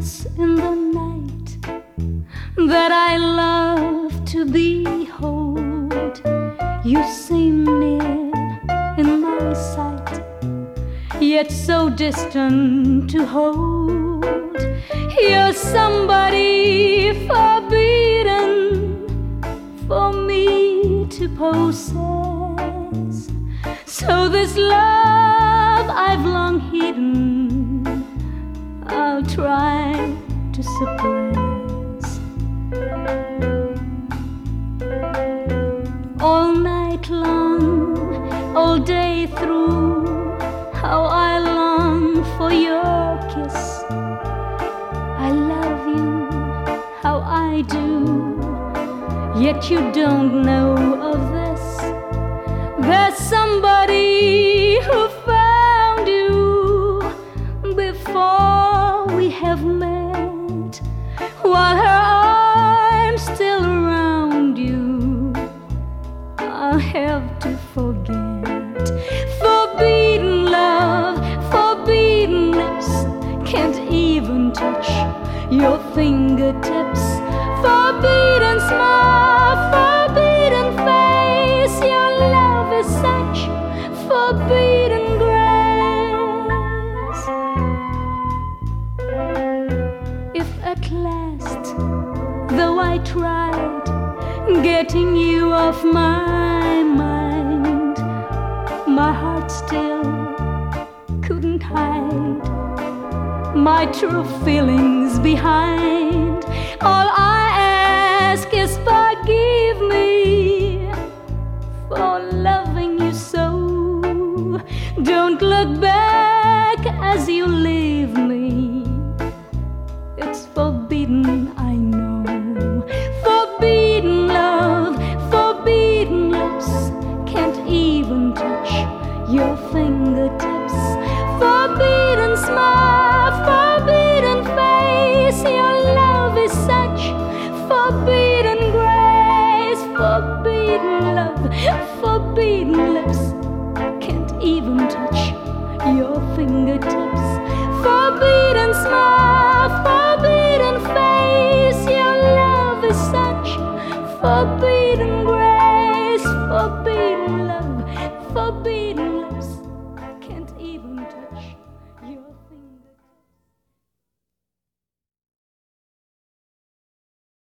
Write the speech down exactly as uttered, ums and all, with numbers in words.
silence in the night that I love to behold. You seem near in my sight, yet so distant to hold. You're somebody forbidden for me to possess. So this love I've long hidden, I'll try to suppress. All night long, all day through, how I long for your kiss. I love you, how I do, yet you don't know of this. There's somebody who found you before we have met, while her arms still around you, I'll have to forget. Forbidden love, forbidden lips, can't even touch your fingertips. Forbidden smile, forbidden face, your love is such forbidden grace. If at last, though I tried getting you off my mind, my heart still couldn't hide my true feelings behind. All I ask is